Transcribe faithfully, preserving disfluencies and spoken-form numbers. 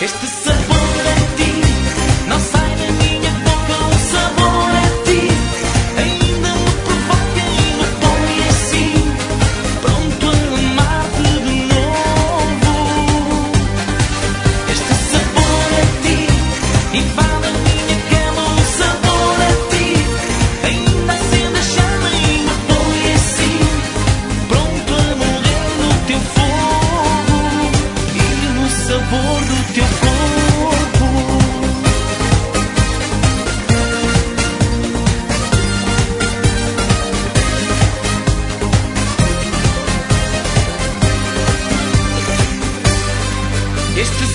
Este sabor a ti não sai da minha boca. O sabor a ti ainda me provoca e me põe assim, pronto a amar-te de novo. Este sabor a ti invade a minha cama. O sabor a ti ainda acende a chama e me põe assim, pronto a morrer no teu fogo e no sabor do teu corpo. Este